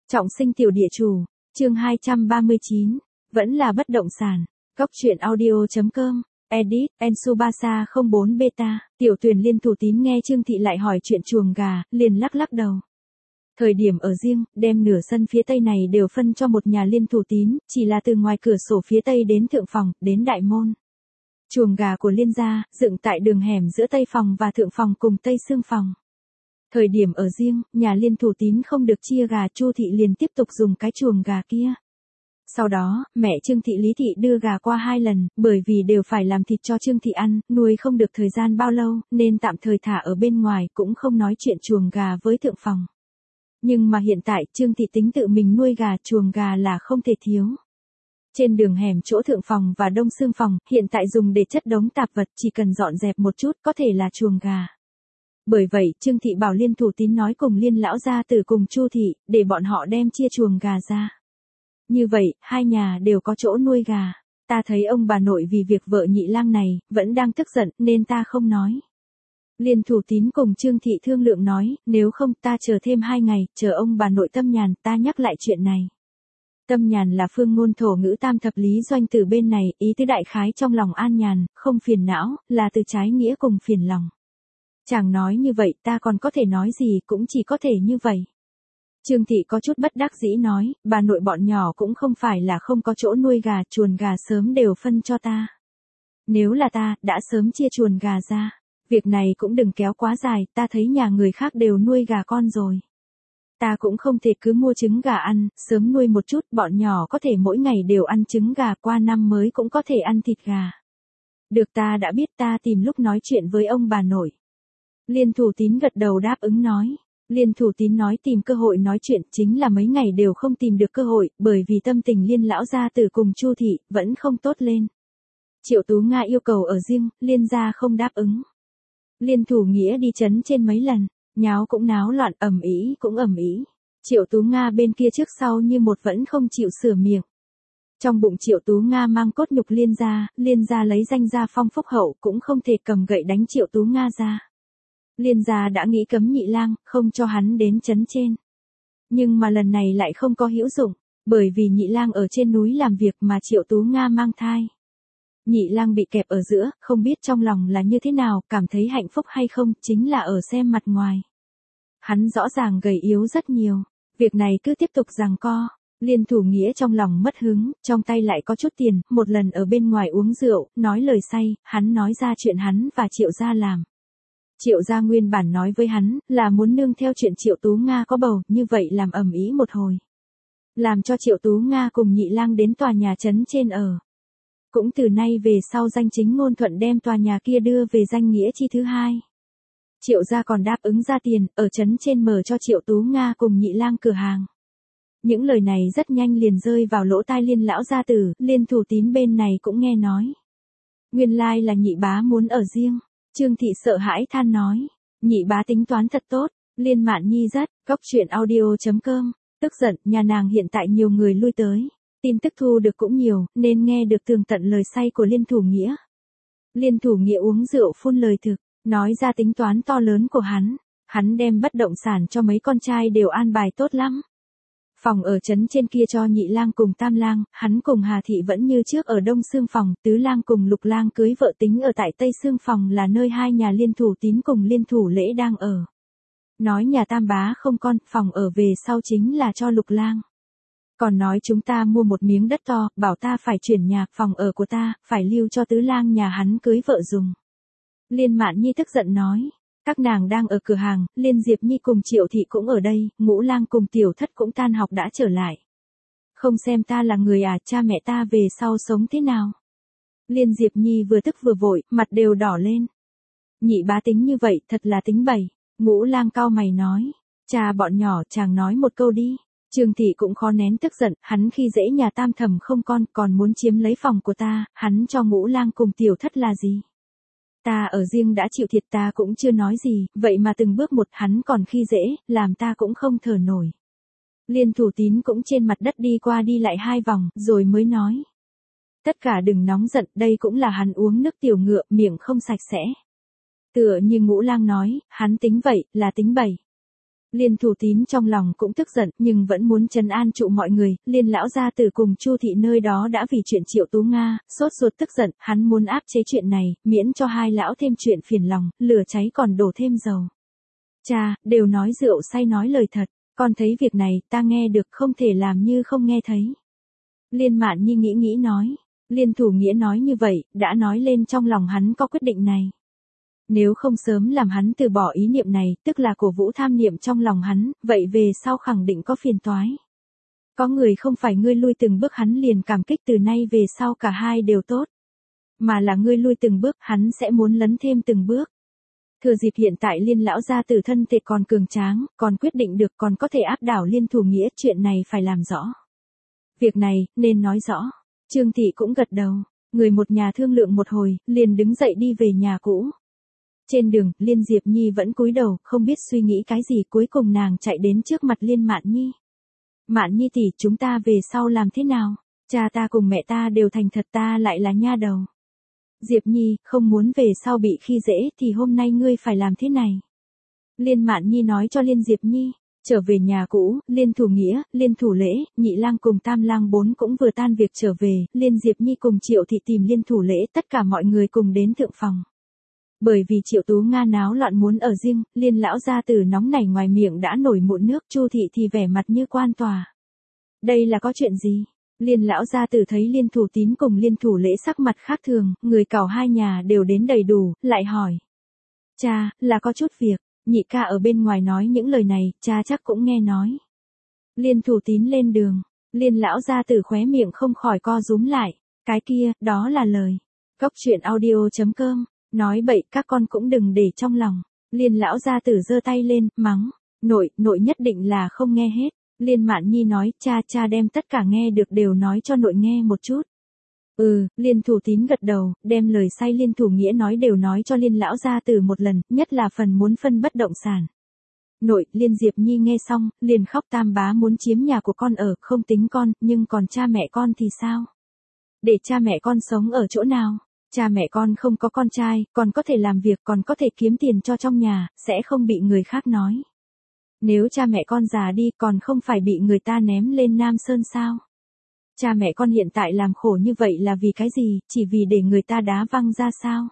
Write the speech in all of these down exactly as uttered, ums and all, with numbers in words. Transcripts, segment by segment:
Trọng sinh tiểu địa chủ, chương hai trăm ba mươi chín, vẫn là bất động sản. Góc truyện audio.com, edit, Ensubasa không bốn beta, tiểu tuyển Liên Thủ Tín nghe Trương Thị lại hỏi chuyện chuồng gà, liền lắc lắc đầu. Thời điểm ở riêng, đem nửa sân phía tây này đều phân cho một nhà Liên Thủ Tín, chỉ là từ ngoài cửa sổ phía tây đến thượng phòng, đến đại môn. Chuồng gà của Liên gia, dựng tại đường hẻm giữa tây phòng và thượng phòng cùng tây xương phòng. Thời điểm ở riêng, nhà Liên Thủ Tín không được chia gà, Chu Thị liền tiếp tục dùng cái chuồng gà kia. Sau đó, mẹ Trương Thị Lý Thị đưa gà qua hai lần, bởi vì đều phải làm thịt cho Trương Thị ăn, nuôi không được thời gian bao lâu, nên tạm thời thả ở bên ngoài, cũng không nói chuyện chuồng gà với thượng phòng. Nhưng mà hiện tại, Trương Thị tính tự mình nuôi gà, chuồng gà là không thể thiếu. Trên đường hẻm chỗ thượng phòng và đông xương phòng, hiện tại dùng để chất đống tạp vật, chỉ cần dọn dẹp một chút, có thể là chuồng gà. Bởi vậy, Trương Thị bảo Liên Thủ Tín nói cùng Liên lão gia tử cùng Chu Thị, để bọn họ đem chia chuồng gà ra. Như vậy, hai nhà đều có chỗ nuôi gà. Ta thấy ông bà nội vì việc vợ nhị lang này, vẫn đang tức giận, nên ta không nói. Liên Thủ Tín cùng Trương Thị thương lượng nói, nếu không ta chờ thêm hai ngày, chờ ông bà nội tâm nhàn, ta nhắc lại chuyện này. Tâm nhàn là phương ngôn thổ ngữ tam thập lý doanh từ bên này, ý tứ đại khái trong lòng an nhàn, không phiền não, là từ trái nghĩa cùng phiền lòng. Chàng nói như vậy ta còn có thể nói gì, cũng chỉ có thể như vậy. Trương Thị có chút bất đắc dĩ nói, bà nội bọn nhỏ cũng không phải là không có chỗ nuôi gà, chuồng gà sớm đều phân cho ta. Nếu là ta, đã sớm chia chuồng gà ra. Việc này cũng đừng kéo quá dài, ta thấy nhà người khác đều nuôi gà con rồi. Ta cũng không thể cứ mua trứng gà ăn, sớm nuôi một chút, bọn nhỏ có thể mỗi ngày đều ăn trứng gà, qua năm mới cũng có thể ăn thịt gà. Được, ta đã biết, ta tìm lúc nói chuyện với ông bà nội. Liên Thủ Tín gật đầu đáp ứng nói. Liên Thủ Tín nói tìm cơ hội nói chuyện, chính là mấy ngày đều không tìm được cơ hội, bởi vì tâm tình Liên lão gia tử cùng Chu Thị vẫn không tốt lên. Triệu Tú Nga yêu cầu ở riêng, Liên gia không đáp ứng. Liên Thủ Nghĩa đi trấn trên mấy lần, nháo cũng náo loạn, ầm ĩ cũng ầm ĩ. Triệu Tú Nga bên kia trước sau như một vẫn không chịu sửa miệng. Trong bụng Triệu Tú Nga mang cốt nhục Liên gia, Liên gia lấy danh gia phong phúc hậu, cũng không thể cầm gậy đánh Triệu Tú Nga ra. Liên gia đã nghĩ cấm nhị lang, không cho hắn đến trấn trên. Nhưng mà lần này lại không có hữu dụng, bởi vì nhị lang ở trên núi làm việc mà Triệu Tú Nga mang thai. Nhị lang bị kẹp ở giữa, không biết trong lòng là như thế nào, cảm thấy hạnh phúc hay không, chính là ở xem mặt ngoài. Hắn rõ ràng gầy yếu rất nhiều, việc này cứ tiếp tục giằng co. Liên Thủ Nghĩa trong lòng mất hứng, trong tay lại có chút tiền, một lần ở bên ngoài uống rượu, nói lời say, hắn nói ra chuyện hắn và Triệu gia làm. Triệu gia nguyên bản nói với hắn, là muốn nương theo chuyện Triệu Tú Nga có bầu, như vậy làm ầm ĩ một hồi. Làm cho Triệu Tú Nga cùng nhị lang đến tòa nhà trấn trên ở. Cũng từ nay về sau danh chính ngôn thuận đem tòa nhà kia đưa về danh nghĩa chi thứ hai. Triệu gia còn đáp ứng ra tiền, ở trấn trên mở cho Triệu Tú Nga cùng nhị lang cửa hàng. Những lời này rất nhanh liền rơi vào lỗ tai Liên lão gia tử, Liên Thủ Tín bên này cũng nghe nói. Nguyên lai là nhị bá muốn ở riêng. Trương Thị sợ hãi than nói, nhị bá tính toán thật tốt. Liên Mạn Nhi rất, góc truyện audio.com, tức giận, nhà nàng hiện tại nhiều người lui tới. Tin tức thu được cũng nhiều, nên nghe được tường tận lời say của Liên Thủ Nghĩa. Liên Thủ Nghĩa uống rượu phun lời thực, nói ra tính toán to lớn của hắn. Hắn đem bất động sản cho mấy con trai đều an bài tốt lắm. Phòng ở trấn trên kia cho nhị lang cùng tam lang, hắn cùng Hà Thị vẫn như trước ở đông xương phòng, tứ lang cùng lục lang cưới vợ tính ở tại tây xương phòng là nơi hai nhà Liên Thủ Tín cùng Liên Thủ Lễ đang ở. Nói nhà tam bá không con, phòng ở về sau chính là cho lục lang. Còn nói chúng ta mua một miếng đất to, bảo ta phải chuyển nhà, phòng ở của ta, phải lưu cho tứ lang nhà hắn cưới vợ dùng. Liên Mạn Nhi tức giận nói. Các nàng đang ở cửa hàng, Liên Diệp Nhi cùng Triệu Thị cũng ở đây, Ngũ lang cùng Tiểu Thất cũng tan học đã trở lại. Không xem ta là người à, cha mẹ ta về sau sống thế nào? Liên Diệp Nhi vừa tức vừa vội, mặt đều đỏ lên. Nhị bá tính như vậy, thật là tính bậy. Ngũ lang cau mày nói, cha bọn nhỏ, chàng nói một câu đi. Trương Thị cũng khó nén tức giận, hắn khi dễ nhà tam thẩm không con, còn muốn chiếm lấy phòng của ta, hắn cho Ngũ lang cùng Tiểu Thất là gì? Ta ở riêng đã chịu thiệt, ta cũng chưa nói gì, vậy mà từng bước một hắn còn khi dễ, làm ta cũng không thở nổi. Liên Thủ Tín cũng trên mặt đất đi qua đi lại hai vòng, rồi mới nói. Tất cả đừng nóng giận, đây cũng là hắn uống nước tiểu ngựa, miệng không sạch sẽ. Tựa như Ngũ lang nói, hắn tính vậy, là tính bậy. Liên Thủ Tín trong lòng cũng tức giận, nhưng vẫn muốn trấn an trụ mọi người. Liên lão gia tử cùng Chu thị nơi đó đã vì chuyện Triệu Tú Nga, sốt ruột tức giận, hắn muốn áp chế chuyện này, miễn cho hai lão thêm chuyện phiền lòng, lửa cháy còn đổ thêm dầu. Cha, đều nói rượu say nói lời thật, con thấy việc này, ta nghe được không thể làm như không nghe thấy. Liên Mạn Nhi nghĩ nghĩ nói, Liên Thủ Nghĩa nói như vậy, đã nói lên trong lòng hắn có quyết định này. Nếu không sớm làm hắn từ bỏ ý niệm này, tức là cổ vũ tham niệm trong lòng hắn, vậy về sau khẳng định có phiền toái. Có người không phải ngươi lui từng bước hắn liền cảm kích từ nay về sau cả hai đều tốt. Mà là ngươi lui từng bước, hắn sẽ muốn lấn thêm từng bước. Thừa dịp hiện tại Liên lão gia tử thân thể còn cường tráng, còn quyết định được còn có thể áp đảo Liên Thủ Nghĩa, chuyện này phải làm rõ. Việc này, nên nói rõ. Trương Thị cũng gật đầu, người một nhà thương lượng một hồi, liền đứng dậy đi về nhà cũ. Trên đường, Liên Diệp Nhi vẫn cúi đầu, không biết suy nghĩ cái gì, cuối cùng nàng chạy đến trước mặt Liên Mạn Nhi. Mạn Nhi tỷ, chúng ta về sau làm thế nào? Cha ta cùng mẹ ta đều thành thật, ta lại là nha đầu. Diệp Nhi, không muốn về sau bị khi dễ thì hôm nay ngươi phải làm thế này. Liên Mạn Nhi nói cho Liên Diệp Nhi. Trở về nhà cũ, Liên Thủ Nghĩa, Liên Thủ Lễ, Nhị Lang cùng Tam Lang bốn cũng vừa tan việc trở về, Liên Diệp Nhi cùng Triệu Thị tìm Liên Thủ Lễ, tất cả mọi người cùng đến thượng phòng. Bởi vì Triệu Tú Nga náo loạn muốn ở riêng, Liên lão gia tử nóng nảy ngoài miệng đã nổi mụn nước, Chu thị thì vẻ mặt như quan tòa. Đây là có chuyện gì? Liên lão gia tử thấy Liên Thủ Tín cùng Liên Thủ Lễ sắc mặt khác thường, người cào hai nhà đều đến đầy đủ, lại hỏi. Cha, là có chút việc, nhị ca ở bên ngoài nói những lời này, cha chắc cũng nghe nói. Liên Thủ Tín lên đường, Liên lão gia tử khóe miệng không khỏi co rúm lại, cái kia, đó là lời. Góc truyện audio chấm com, nói bậy các con cũng đừng để trong lòng. Liên lão gia tử giơ tay lên, mắng, nội, nội nhất định là không nghe hết. Liên Mạn Nhi nói, cha cha đem tất cả nghe được đều nói cho nội nghe một chút. Ừ, Liên Thủ Tín gật đầu, đem lời say Liên Thủ Nghĩa nói đều nói cho Liên lão gia tử một lần, nhất là phần muốn phân bất động sản. Nội, Liên Diệp Nhi nghe xong, liền khóc, tam bá muốn chiếm nhà của con ở, không tính con, nhưng còn cha mẹ con thì sao? Để cha mẹ con sống ở chỗ nào? Cha mẹ con không có con trai, còn có thể làm việc, còn có thể kiếm tiền cho trong nhà, sẽ không bị người khác nói. Nếu cha mẹ con già đi còn không phải bị người ta ném lên Nam Sơn sao? Cha mẹ con hiện tại làm khổ như vậy là vì cái gì, chỉ vì để người ta đá văng ra sao?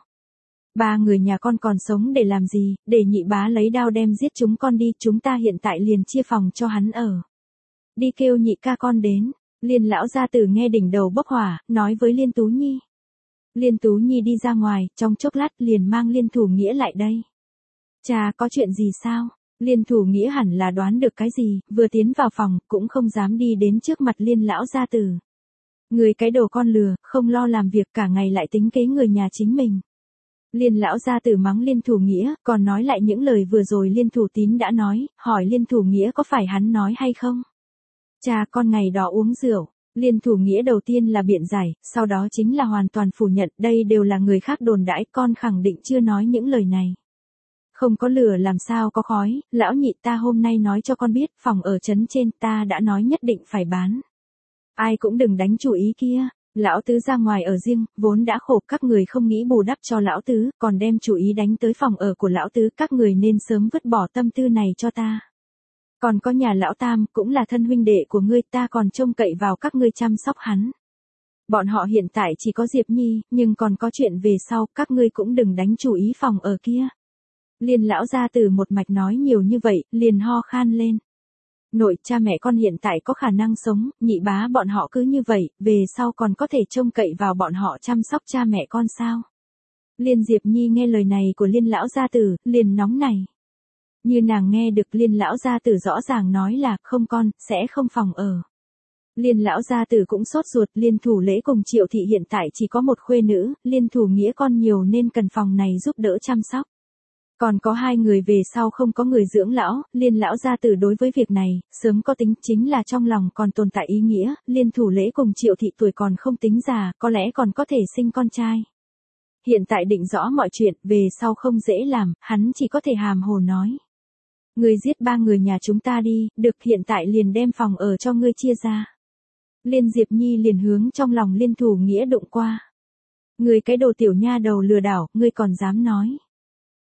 Ba người nhà con còn sống để làm gì, để nhị bá lấy đao đem giết chúng con đi, chúng ta hiện tại liền chia phòng cho hắn ở. Đi kêu nhị ca con đến. Liên lão gia tử nghe đỉnh đầu bốc hỏa, nói với Liên Tú Nhi. Liên Tú Nhi đi ra ngoài, trong chốc lát liền mang Liên Thủ Nghĩa lại đây. Cha, có chuyện gì sao? Liên Thủ Nghĩa hẳn là đoán được cái gì, vừa tiến vào phòng, cũng không dám đi đến trước mặt Liên lão gia tử. Người cái đồ con lừa, không lo làm việc cả ngày lại tính kế người nhà chính mình. Liên lão gia tử mắng Liên Thủ Nghĩa, còn nói lại những lời vừa rồi Liên Thủ Tín đã nói, hỏi Liên Thủ Nghĩa có phải hắn nói hay không? Cha, con ngày đó uống rượu. Liên Thủ Nghĩa đầu tiên là biện giải, sau đó chính là hoàn toàn phủ nhận, đây đều là người khác đồn đãi, con khẳng định chưa nói những lời này. Không có lửa làm sao có khói, lão nhị ta hôm nay nói cho con biết, phòng ở trấn trên ta đã nói nhất định phải bán. Ai cũng đừng đánh chủ ý kia, lão tứ ra ngoài ở riêng, vốn đã khổ, các người không nghĩ bù đắp cho lão tứ, còn đem chủ ý đánh tới phòng ở của lão tứ, các người nên sớm vứt bỏ tâm tư này cho ta. Còn có nhà lão tam, cũng là thân huynh đệ của ngươi, ta còn trông cậy vào các ngươi chăm sóc hắn. Bọn họ hiện tại chỉ có Diệp Nhi, nhưng còn có chuyện về sau, các ngươi cũng đừng đánh chủ ý phòng ở kia. Liên lão gia tử một mạch nói nhiều như vậy, liền ho khan lên. Nội, cha mẹ con hiện tại có khả năng sống, nhị bá bọn họ cứ như vậy, về sau còn có thể trông cậy vào bọn họ chăm sóc cha mẹ con sao? Liên Diệp Nhi nghe lời này của Liên lão gia tử, liền nóng này. Như nàng nghe được Liên lão gia tử rõ ràng nói là, không con, sẽ không phòng ở. Liên lão gia tử cũng sốt ruột, Liên Thủ Lễ cùng Triệu thị hiện tại chỉ có một khuê nữ, Liên Thủ Nghĩa con nhiều nên cần phòng này giúp đỡ chăm sóc. Còn có hai người về sau không có người dưỡng lão, Liên lão gia tử đối với việc này, sớm có tính, chính là trong lòng còn tồn tại ý nghĩa, Liên Thủ Lễ cùng Triệu thị tuổi còn không tính già, có lẽ còn có thể sinh con trai. Hiện tại định rõ mọi chuyện, về sau không dễ làm, hắn chỉ có thể hàm hồ nói. Ngươi giết ba người nhà chúng ta đi, được, hiện tại liền đem phòng ở cho ngươi chia ra. Liên Diệp Nhi liền hướng trong lòng Liên Thủ Nghĩa đụng qua. Ngươi cái đồ tiểu nha đầu lừa đảo, ngươi còn dám nói.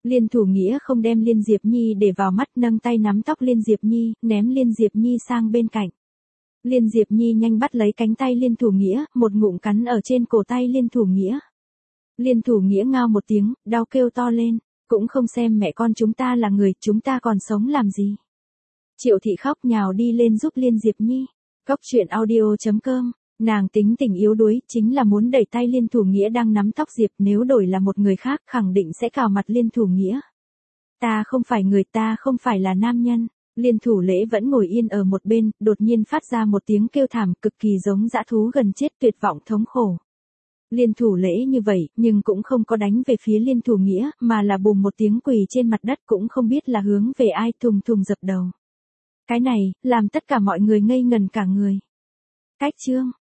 Liên Thủ Nghĩa không đem Liên Diệp Nhi để vào mắt, nâng tay nắm tóc Liên Diệp Nhi, ném Liên Diệp Nhi sang bên cạnh. Liên Diệp Nhi nhanh bắt lấy cánh tay Liên Thủ Nghĩa, một ngụm cắn ở trên cổ tay Liên Thủ Nghĩa. Liên Thủ Nghĩa ngao một tiếng, đau kêu to lên, cũng không xem mẹ con chúng ta là người, chúng ta còn sống làm gì. Triệu Thị khóc nhào đi lên giúp Liên Diệp Nhi. Cốc truyện audio chấm com, nàng tính tình yếu đuối, chính là muốn đẩy tay Liên Thủ Nghĩa đang nắm tóc Diệp, nếu đổi là một người khác khẳng định sẽ cào mặt Liên Thủ Nghĩa. Ta không phải người, ta không phải là nam nhân. Liên Thủ Lễ vẫn ngồi yên ở một bên, đột nhiên phát ra một tiếng kêu thảm cực kỳ giống dã thú gần chết, tuyệt vọng thống khổ. Liên Thủ Lễ như vậy, nhưng cũng không có đánh về phía Liên Thủ Nghĩa, mà là bùm một tiếng quỳ trên mặt đất, cũng không biết là hướng về ai, thùng thùng dập đầu. Cái này, làm tất cả mọi người ngây ngần cả người. Cách chương